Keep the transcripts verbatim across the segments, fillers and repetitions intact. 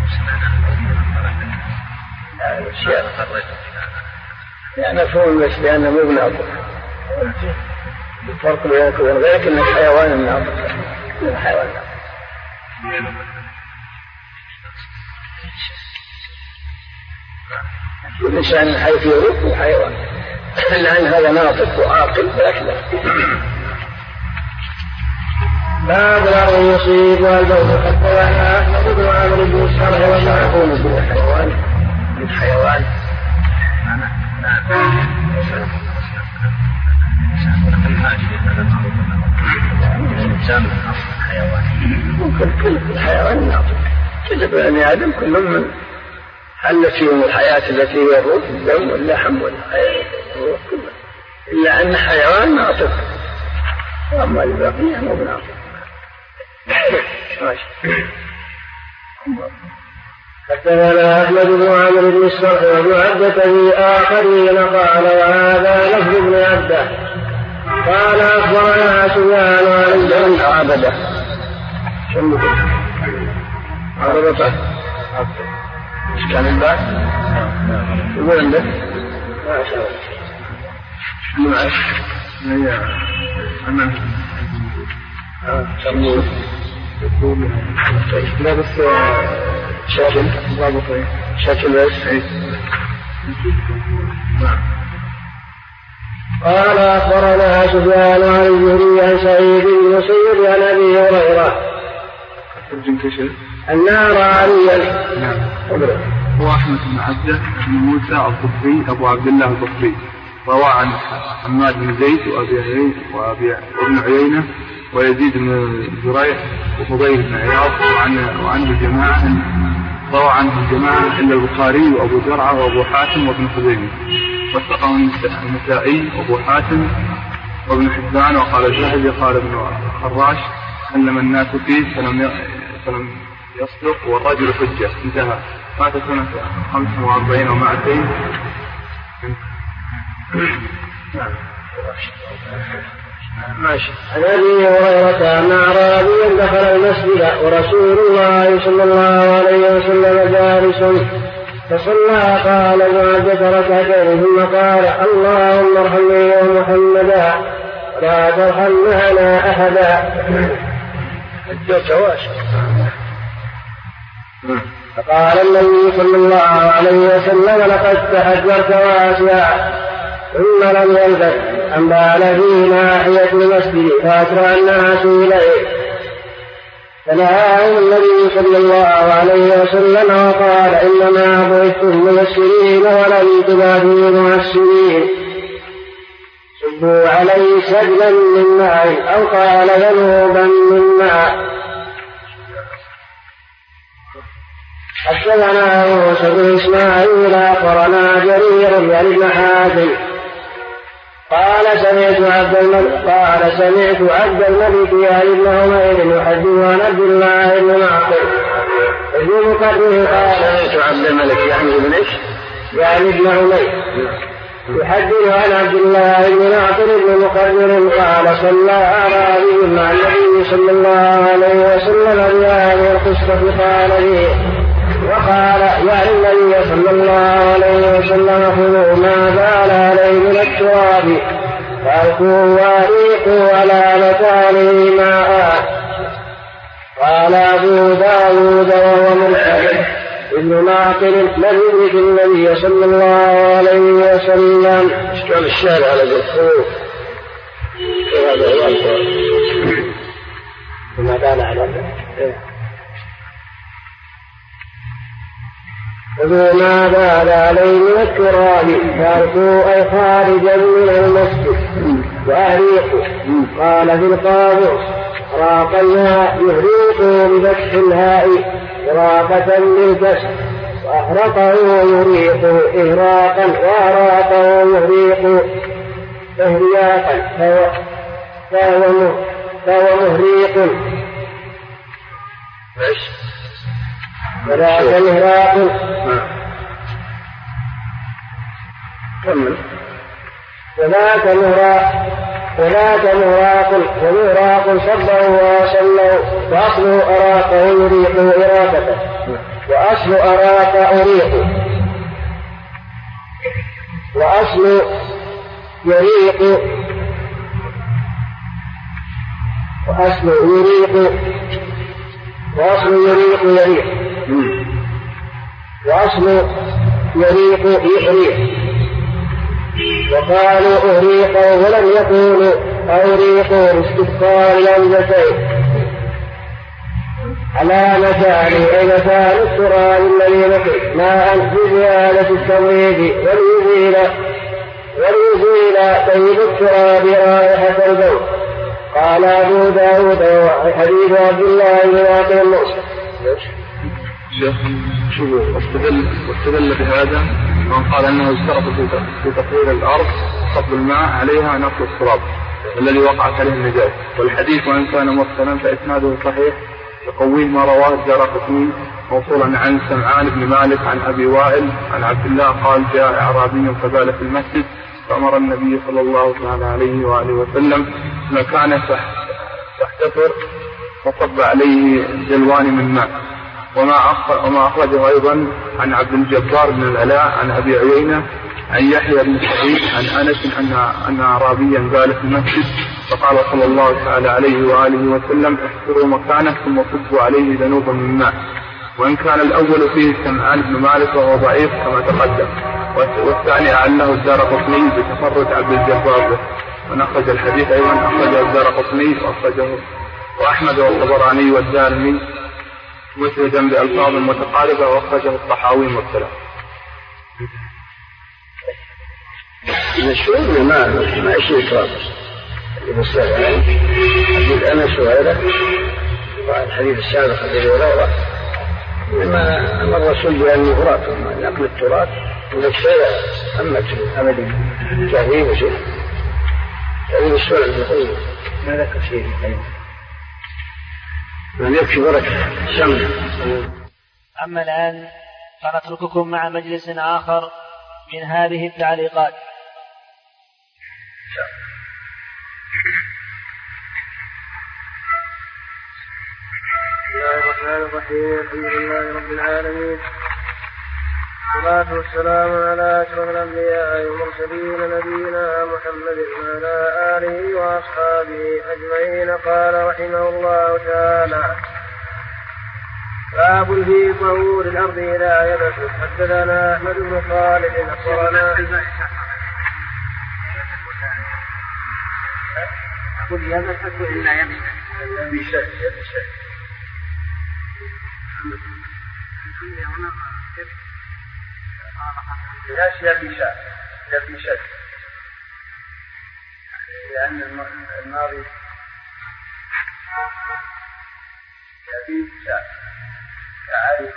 يعني مفهوم بس لأنه مو بناطق الفرق بينك وبين غيرك إنك حيوان ناطق من حيوان ناطق. الإنسان حيث يروح وحيوان لأن هذا ناطق وعاقل ولكن باب الأرض يصيب والبوت حتى وأنا أحمد بن عمرو بن الشرح وما يكون من حيوان من حيوان ممكن كل الحيوان ناطق كل بني آدم كلهم من حلت فيهم الحياة التي هي الروح الدم واللحم والحياة كلها إلا أن حيوان ناطق وأما الباقي مو بناطق. حدثنا أحمد بن عمرو بن الصرح وابن عبدة في آخرين قال وهذا لفظ ابن عبده قال أخبرنا سفيان عن عبده شنو عربته ايش كان البعث يقول عندك ما شاء الله شنو معك هي أنا سموه يقول لا بس شكل ضابطي شكل بس قال أخبرنا سفيان عن الزهري عن سعيد بن المسيب عن أبي هريرة أن أرى عليا هو أحمد بن عبده بن موسى الضبي أبو عبد الله الضبي روى عن حماد بن زيد وأبي عيينة وأبي وابن عيينة ويزيد بن زريع وفضيل بن عياض وعن وعن الجماعة روى عنه الجماعة إلا البخاري وأبو زرعة وأبو حاتم وابن خزيمة وثقه النسائي وأبو حاتم وابن حبان. وقال الذهبي قال ابن خراش علم الناس فيه فلم فلم يصدق والرجل حجة انتهى. مات سنة خمسة وأربعين ومائتين. ماشي. عن أبي هريرة أن أعرابيا دخل المسجد ورسول الله صلى الله عليه وسلم جالس فصلى قال وعدت ركعتين ثم قال اللهم ارحمني ومحمدا ولا ترحم معنا أحدا. فقال النبي صلى الله عليه وسلم لقد تحجرت واسعا ثم لم يلبث أن بال في ناحية المسجد فأسرع الناس إليه فنهاهم النبي صلى الله عليه وسلم وقال إنما بعثتم مبشرين ولم تبعثوا معسرين صبوا عليه سجلا من ماء أو قال ذنوبا من ماء. حدثنا موسى بن إسماعيل أخبرنا جرير يعني بن حازم قال سمعت عبد الملك قال سمعت عبد الملك يعني بن عمير يحدث عن عبد الله بن معقل ابن مقدم قال سمعت عبد الملك يعني ابن ايش؟ يعني ابن عمير يحدث عن عبد الله بن معقل ابن مقدم قال صلى أعرابي مع النبي صلى الله عليه وسلم بهذه القصة قال فيه وقال يعني النبي صلى الله عليه وسلم خذوا ما بال عليه من التراب فألقوا وأريقوا على مكانه ماء. قال أبو داود وهو مرسل ابن معقل لم يدرك النبي صلى الله عليه وسلم. اشكال الشارع على الخوف وما بال على خذوا ما بال عليه من التراب فألقوا أي خارجا من المسجد وأهريقوا. قال في القاموس راق الماء يهريق بفتح الهاء إراقة بالكسر وأحرقه يريق إهراقا وأراقه يهريق إهرياقا فهو مهريق وذاك إهراق وذاك هناك مراق ومراق صبوا وصلوا وأصل أراقه يريق إراقته وأصل أراق أريق وأصل يريق وأصل يريق وأصل يريق يريق وأصل يريق يحريق وقالوا أهريقوا ولم يقولوا أهريقوا لاستبقاء الأنجتين على مثال أي مثال التراب الذي نقل ماء بزيادة التمويد وليزيل وليزيل طيب التراب رائحة البول. قال أبو داود حديث عبد الله بن عاقل الموسى. واستدل واستدل بهذا من قال انه اشترط في تطهير الارض صب الماء عليها نقل التراب الذي وقعت عليه النجاسه، والحديث وان كان مرسلا فاسناده صحيح يقويه ما رواه الدارقطني موصولا عن سمعان بن مالك عن ابي وائل عن عبد الله قال جاء اعرابي فبال في المسجد فامر النبي صلى الله تعالى عليه واله وسلم مكانه فاحتفر فصب عليه جلوان من ماء. وما أخرجه أيضا عن عبد الجبار بن العلاء عن أبي عيينة عن يحيى بن سعيد عن أنس أن أن أعرابيا بال في المسجد فقال صلى الله تعالى عليه وآله وسلم احفروا مكانه ثم صبوا عليه ذنوبا من ماء. وإن كان الأول فيه سمعان بن مالك وهو ضعيف كما تقدم، والثاني أعله الدارقطني بتفرد عبد الجبار به. ونخرج الحديث أيضا أخرجه الدارقطني وأخرجه وأحمد والطبراني والدارمي مسجدا بألفاظ متقاربة وأخرجه الطحاوي مرسلا. مشهور ما ما يشيء تراب المستعان حديث أنس وغيره والحديث السابق الذي وراءه لما أمر الرسول بأن يغرق نقل التراب ونفسه أمت أبدا تهذيب وشيء تهذيب السؤال المقيم ما ذكر شيء أيضا من يكفي بركة سمع. أما الآن فنترككم مع مجلس آخر من هذه التعليقات. بسم الله الرحمن الرحيم. الحمد لله رب العالمين والصلاة والسلام على أشرف الأنبياء والمرسلين نبينا محمد وعلى آله وأصحابه أجمعين. قال رحمه الله تعالى باب في طهور الأرض إذا يبست. حدثنا أحمد بن خالد أخبرنا قل يبست إلا يبست بشيء بشيء لا يبي شيء يبي شيء لأن الماضي يبي شيء كعالم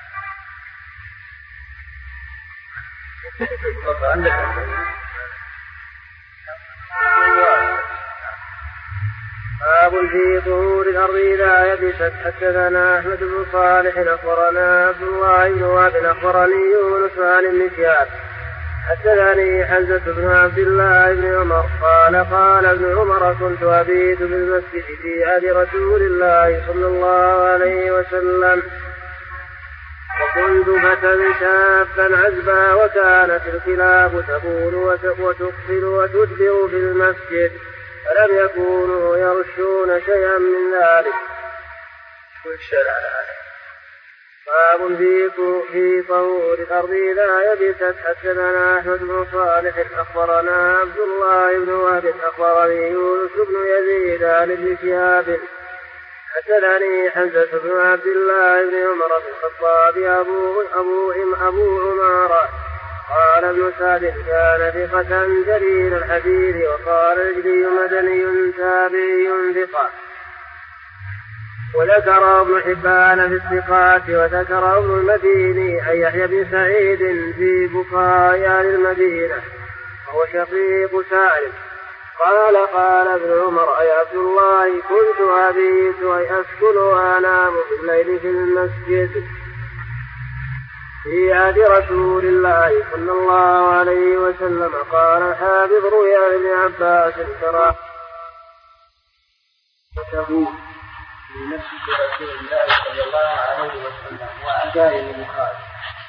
باب في طهور الأرض إذا يبست. حدثنا أحمد بن صالح أخبرنا عبد الله بن وهب أخبرني يونس عن ابن شهاب حدثني حمزة بن عبد الله بن عمر قال قال ابن عمر كنت أبيت بالمسجد في عهد رسول الله صلى الله عليه وسلم وكنت فتى شابا عزبا وكانت الكلاب تبول وتقفل وتدبر في المسجد فلم يكونوا يرشون شيئا من ذلك. باب في طهور الأرض إذا يبست. حدثنا أحمد بن صالح أخبرنا عبد الله بن وهب أخبرني يونس بن يزيد عن ابن شهاب حدثني حمزة بن عبد الله بن عمر بن الخطاب أبو أبو أبو عمارة قال ابن سعد كان ثقة جليل الحديث وقال الجلي مدني تابعي ثقة. وذكر ابن حبان في الثقات وذكر ابن المديني عن يحيى بن سعيد في بقاء أهل المدينة وهو شقيق سالم قال قال ابن عمر أي عبد الله كنت أبيت أي أسكن وأنام بالليل في المسجد في عهد رسول الله صلى الله عليه وسلم. قال الحافظ روي عن ابن عباس ترى وتبوك في مسجد رسول الله صلى الله عليه وسلم وأتاه البخاري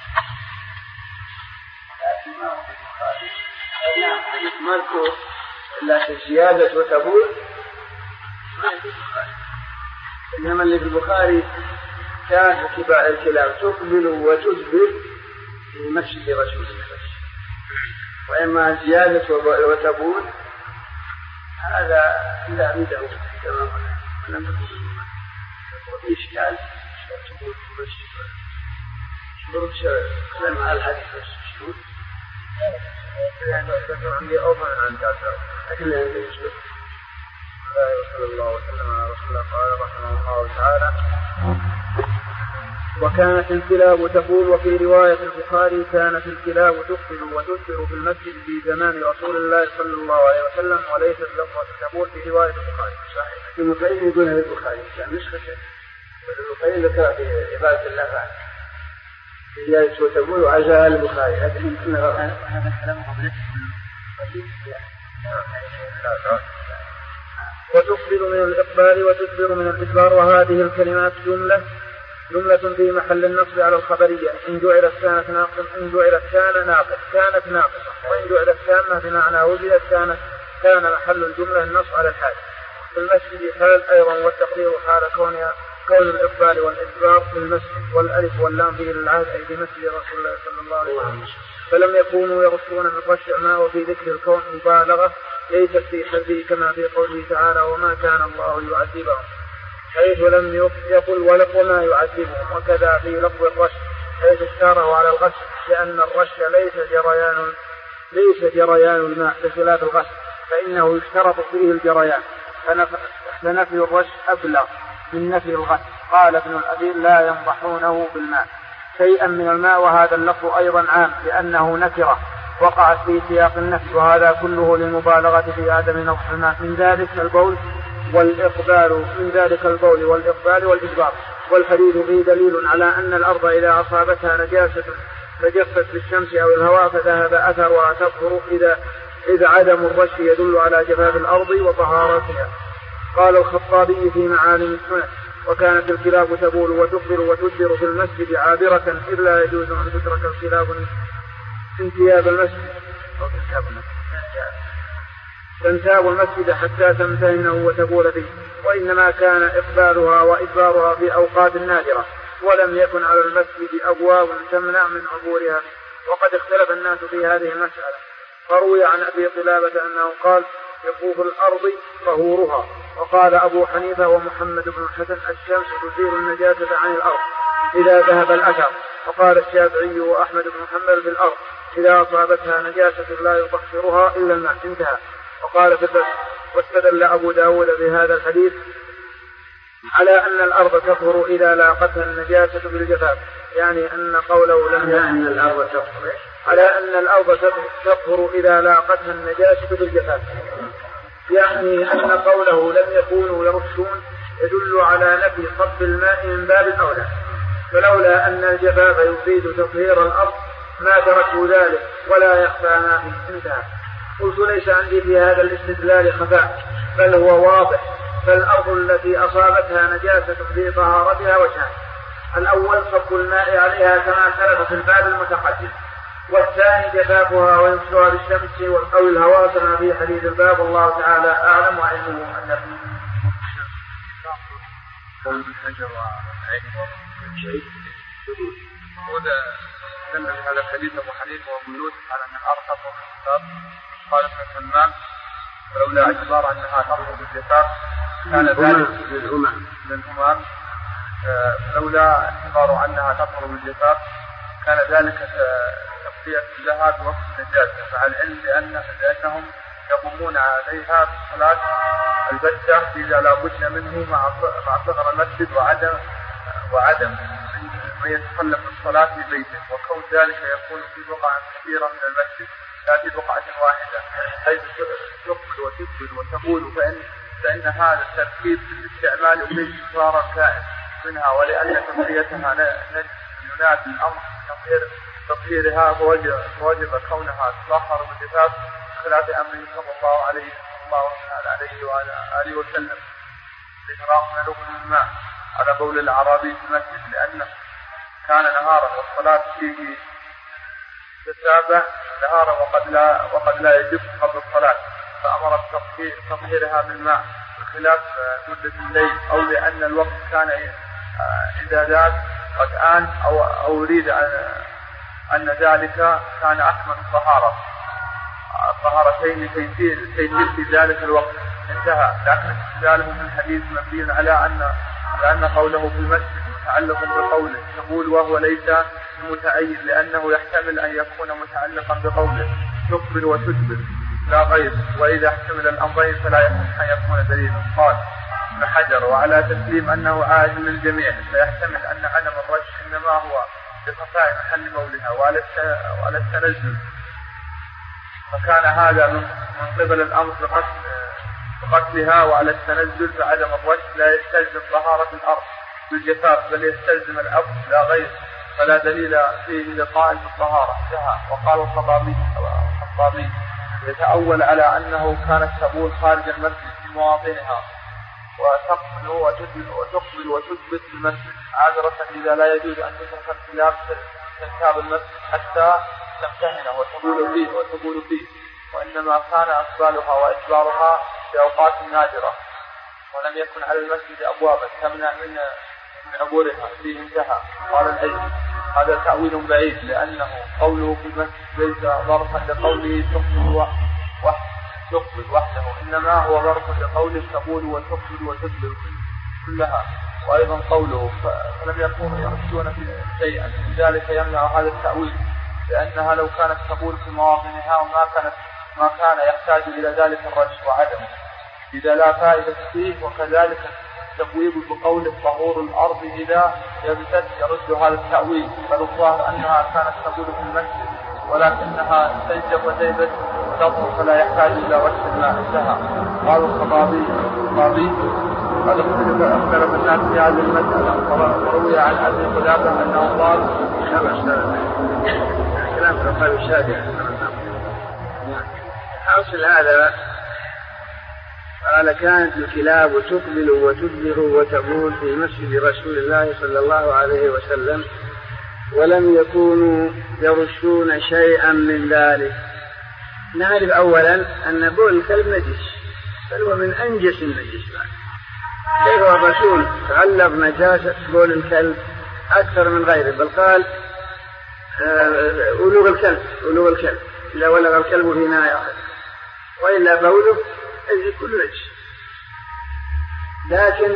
لكن ما هو في البخاري نعم حديث مذكور لكن زيادة وتبوك ما في البخاري إنما اللي في البخاري كان اتباع الكلاب تقبل وتدبر في مسجد رسول الله وإما زيادة وتبوك هذا لا بده تماما ولم يكن وفي إشكال تقول في المسجد شروط كلام على الحديث الشروط لأنه عندي أوضح عن كافر لكن لا يجوز صلى الله وسلم على رسول الله قال رحمه الله تعالى وكانت الكلاب تقول وفي رواية البخاري كانت الكلاب تقبل وتدبر في المسجد في زمان رسول الله صلى الله عليه وسلم وليست لفظة تقول في رواية البخاري صحيح ابن القيم يقولها في البخاري يعني مش خشن ابن القيم ذكر في عبادة الله فعلا في رواية وتقول وعزاها البخاري لكن يمكن هذا الكلام قبل وتقبل من الإقبال وتدبر من الإدبار وهذه الكلمات جملة جملة في محل النصب على الخبرية إن جعلت كانت ناقص إن جعلت كان ناقص كانت ناقصة وإن جعلت كانت بمعنى وجدت كانت كان محل الجملة النصب على الحال في المسجد حال أيضا والتقدير حال كونها كون الإقبال والإدبار في المسجد والألف واللام به للعهد أي في مسجد رسول الله صلى الله عليه وسلم فلم يكونوا يغصون من غش ما وفي ذكر الكون مبالغة ليست في حده كما في قوله تعالى وما كان الله يعذبهم حيث لم يقل وما يعذبهم وكذا في لفظ الغش حيث اشتاره على الغش لأن الغش ليس جريان ليس جريان الماء بخلاف الغش فإنه يشترط فيه الجريان فنفي الغش أبلغ من نفي الغش قال ابن الأثير لا ينضحونه بالماء شيئا من الماء وهذا اللفظ أيضا عام لأنه نكرة وقعت في سياق النفي وهذا كله للمبالغة في عدم نضح الماء من ذلك البول والإقبال من ذلك البول والإقبال والإدبار والحديث فيه دليل على أن الأرض إذا أصابتها نجاسة فجفت بالشمس أو الهواء فذهب أثرها تظهر إذا إذا عدم الرش يدل على جفاف الأرض وطهارتها. قال الخطابي في معالم السنن وكانت الكلاب تبول وتقبل وتدبر في المسجد عابرة إذ لا يجوز أن تترك الكلاب انتياب المسجد أو تنتاب المسجد تنتاب المسجد حتى تمتهنه وتبول فيه وإنما كان إقبالها وإدبارها في أوقات نادرة ولم يكن على المسجد أبواب تمنع من عبورها وقد اختلف الناس في هذه المسألة فروي عن أبي قلابة أنه قال يطوف الأرض طهورها وقال أبو حنيفة ومحمد بن الحسن الشمس تزيل النجاسة عن الأرض إذا ذهب الأثر وقال الشافعي وأحمد بن حنبل في الأرض إذا أصابتها نجاسة لا يطهرها إلا الماء انتهى. وقال فتح واستدل أبو داود بهذا الحديث على أن الأرض تطهر إذا لاقتها النجاسة بالجفاف يعني أن قوله لم يعني أن الأرض تطهر على أن الأرض تطهر إذا لاقتها النجاسة بالجفاف يعني أن قوله لم يكونوا يرشون يدل على نفي صب الماء من باب الأولى فلولا أن الجفاف يفيد تطهير الأرض ما تركوا ذلك ولا يخفى ما فيه انتهى. قلت ليس عندي في هذا الاستدلال خفاء بل هو واضح فالأرض التي أصابتها نجاسة في طهارتها وجهان الأول صب الماء عليها كما سلف في الباب المتقدم والثاني جفافها ويمسها بالشمس أو الهواء كما في حديث الباب الله تعالى أعلم وعلمه أن وده سمع هذا الحديث أبو حنيفة ومولود على أن الأرض تطهر بالجفاف قال ابن سلمان ولولا اعتبار أنها تطهر بالجفاف كان ذلك للهمام للهمام لولا اعتبار أنها تطهر بالجفاف كان ذلك تغطية لها بوقت النجاسة مع العلم لأن لأنهم يقومون عليها بصلاة البتة إذا لا بد منه مع صغر المسجد وعدم وعدم من يتخلف الصلاة في بيته وكون ذلك يكون في بقعة كثيرة من المسجد لا في بقعة واحدة حيث تقبل وتقبل وتقول فإن, فإن هذا التركيب في الاستعمال يفيد إصرار الكائن منها ولأن تطهيرها ينادي الأمر تطهير تطهيرها فوجب, فوجب كونها تطهر بالجفاف خلاف أمره صلى الله عليه الله عليه وعلى آله وسلم بإهراق لقم الماء على بول الأعرابي في المسجد لأنه كان نهارا والصلاة فيه تتابع نهارا وقد لا وقد لا يجب قبل الصلاة، فأمر بتطهيرها بالماء بخلاف مدة الليل، أو لأن الوقت كان إذا ذاك قد آن أو أو أريد أن ذلك كان أكمل الطهارة الطهارتين تيسير في ذلك الوقت انتهى. لكن استدلاله من الحديث مبني على أن لأن قوله في المسجد متعلق بقوله تقول وهو ليس متعين، لأنه يحتمل أن يكون متعلقا بقوله تقبل وتدبر لا غير، وإذا احتمل الأمرين فلا يصح أن يكون دليلا. قال ابن حجر وعلى تسليم أنه عائد للجميع فيحتمل أن عدم الرش إنما هو لخفاء محل بولها وعلى التنزل، فكان هذا من قبل الأمر بقتلها وعلى التنزل، فعدم الرش لا يستلزم طهارة الأرض بالجفاف بل يستلزم الأرض لا غير، فلا دليل فيه لقائل بالطهارة انتهى. وقال الخطابي الخطابي يتأول على أنه كانت تبول خارج المسجد في مواطنها وتقبل وتقبل وتثبت في المسجد عذرة إذا لا يجوز أن تترك الثياب تنكاب المسجد حتى تمتهنه وتبول فيه وتبول فيه، وإنما كان أقبالها وإجبارها في أوقات نادرة، ولم يكن على المسجد أبوابا تمنع من من عبورها فيه انتهى. قال العلم هذا تأويل بعيد، لأنه قوله في المسجد ليس ظرفا لقوله تقبل تقبل وحده، إنما هو ظرف لقوله تقول وتقبل وتدبر كلها. وأيضا قوله فلم يكونوا يرشون في شيئا، لذلك يمنع هذا التأويل، لأنها لو كانت تقول في مواطنها وما كانت ما كان يحتاج إلى ذلك الرش وعدمه إذا لا فائدة فيه. وكذلك تقويض بقول طهور الأرض إذا يبتد يرد هذا التأويل، بل الظاهر أنها كانت تقول في المسجد ولكنها تنجب وتيبت وتطهر فلا يحتاج إلى رش الماء انتهى. قال الخطابي الخطابي قد اختلف الناس في هذه المسألة، وروي عن أبي قلابة أنه قال كلام قال الشافعي حاصل هذا قال كانت الكلاب تقبل وتدبر وتبول في مسجد رسول الله صلى الله عليه وسلم ولم يكونوا يرشون شيئا من ذلك. نعرف أولا أن بول الكلب نجس، بل هو من أنجس النجس. كيف الرسول غلظ نجاسة بول الكلب أكثر من غيره، بل قال أولوغ الكلب أولوغ الكلب إلا ولغ الكلب في ناء أحد وإلا بوله يجي كل نجس. لكن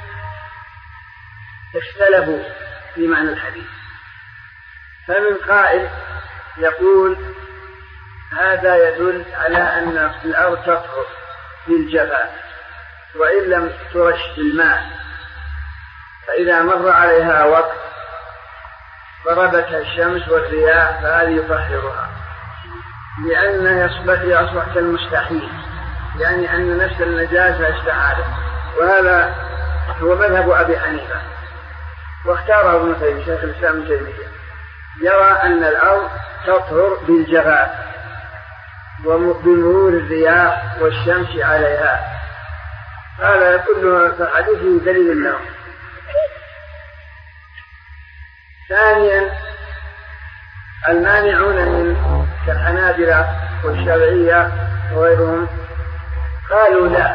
اختلفوا في معنى الحديث، فمن قائل يقول هذا يدل على أن الأرض تطهر بالجفاف وإن لم ترش بالماء، فإذا مر عليها وقت ضربتها الشمس والرياح فهذه يطهرها، لأن يصبح يصبح كالمستحيل، يعني أن نفس النجاسة استعادت. وهذا هو مذهب أبي حنيفة، واختاره ابن تيمية شيخ الإسلام ابن تيمية، يرى أن الأرض تطهر بالجفاف وبمرور الرياح والشمس عليها. هذا كله في الحديث دليل له. ثانيا المانعون من كالحنابلة والشافعية وغيرهم قالوا لا،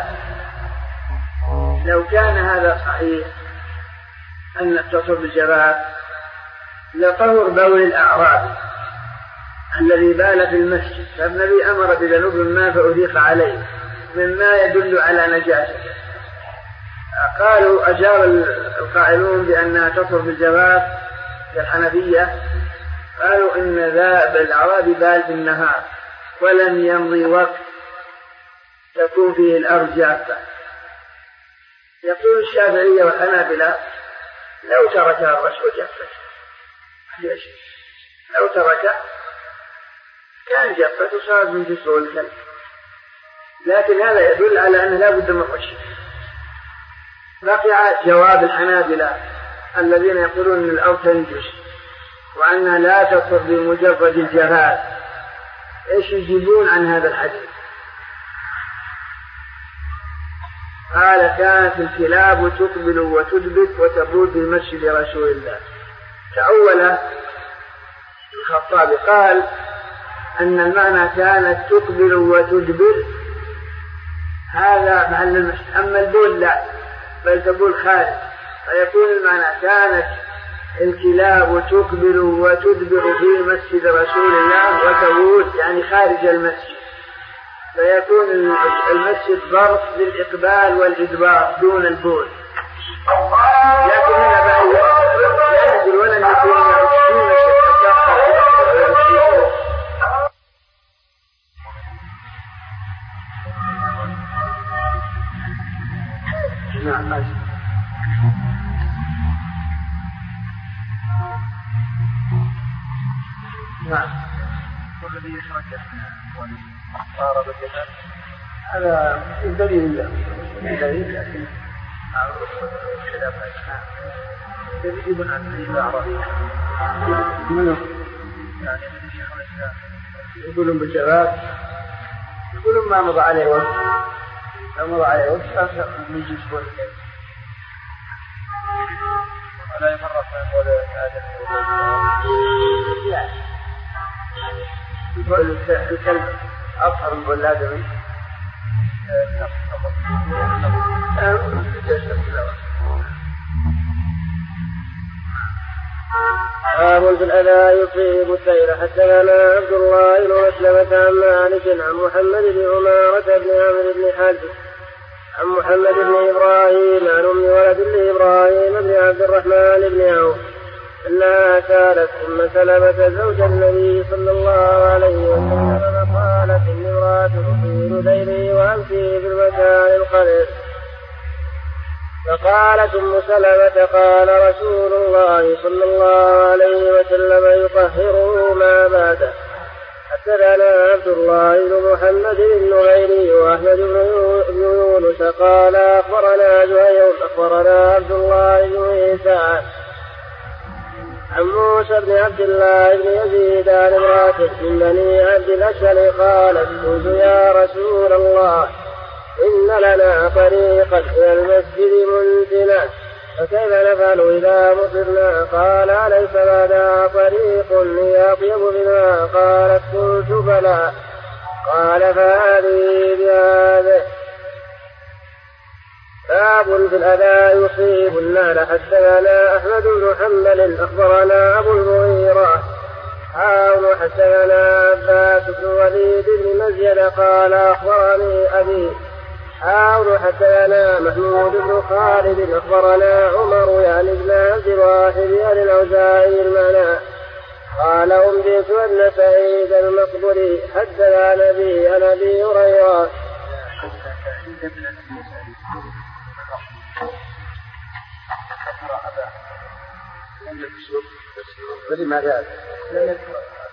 لو كان هذا صحيح أن تطهر بالجفاف لطهر بول الأعراب الذي بال في المسجد، فالنبي أمر بذنوب الماء فأذيق عليه مما يدل على نجاسته. قالوا أجار القائلون بأنها تطهر بالجفاف كالحنفية، قالوا إن ذا بالأعراب بال في النهار ولم يمضي وقت تكون فيه الأرض جافة. يقول الشافعية والحنابلة لو تركها الرش وجفت، لو تركها كان جفت وصارت من جسر الكلب، لكن هذا يدل على أنه لا بد من الرش. بقي جواب الحنابلة الذين يقولون أن الأرض تنجس وأنها لا تطهر بمجرد الجفاف، ايش يجيبون عن هذا الحديث؟ قال كانت الكلاب تقبل وتدبر وتبول في مسجد رسول الله. تأول الخطابي قال أن المعنى كانت تقبل وتدبر هذا محل المسجد، أما البول لا بل تبول خارج، فيكون المعنى كانت الكلاب تقبل وتدبر في مسجد رسول الله وتبول يعني خارج المسجد، فيكون المسجد ظرف للإقبال والإدبار دون البول. لكن هنا بقى ينزل ولن يكون عشرين نعم ماشي. نعم والذي يترجح صار بكذا هذا الدليل الدليل لكن خلاف الاسماء يجب ان يعرف يعني شيخ الاسلام يقولون بالجواب يقولون ما مضى عليه وقت، لو مضى عليه وقت فنجي شوي ولا يفرق ولا هذا لا يقول الكلب أطهر من الآدمي. باب في الأذى يصيب السير. حدثنا عبد الله بن مسلمة عن مالك عن محمد بن عمارة بن عمرو بن حزم عن محمد بن إبراهيم عن أم ولد لإبراهيم بن عبد الرحمن بن عوف أنها سالت أم سلمة زوج النبي صلى الله عليه وسلم قالت إني امرأة أطيل ذيلي وأمشي في المكان القليل، فقالت أم سلمة قال رسول الله صلى الله عليه وسلم يطهره ما بعده. حدثنا عبد الله بن محمد بن نغيري وأحمد بن يونس قال أخبرنا زهير أخبرنا عبد الله بن عيسى عن موسى بن عبد الله بن يزيد عن امرأة من بني عبد الأشهل قالت قلت يا رسول الله إن لنا طريقا إلى المسجد منتنا فكيف نفعل إذا مطرنا؟ قال أليس لنا طريق هي أطيب منها؟ قالت قلت بلى. قال فهذه بهذه. باب في الأذى يصيب النار. حدثنا أحمد بن حنبل أخبرنا أبو المغيرة حاول حدثنا عباس بن وليد بن مزيد قال أخبرني أبي حاول حدثنا محمود بن خالد أخبرنا عمر يعني ابن عبد الواحد يعني الأوزاعي المعنى قال أنبئت أن سعيد المقبري حدثنا نبي عن أبي هريرة ولماذا لم يذكر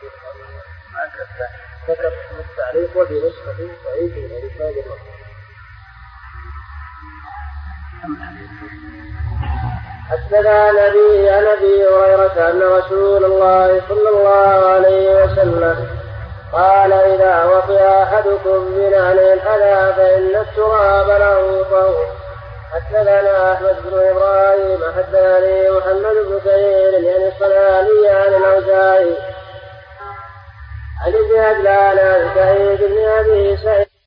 ذكر التعليق وبنسخة سعيد ولسان المقبري. حدثنا نبي عن ابي هريره ان رسول الله صلى الله عليه وسلم قال اذا وقع احدكم بنعل الاذى فان التراب له طهور. حدثنا احمد بن ابراهيم حدثني محمد بن سعيد يعني الصنعاني عن الاوزاعي عن ابن عجلان عن سعيد بن ابي سعيد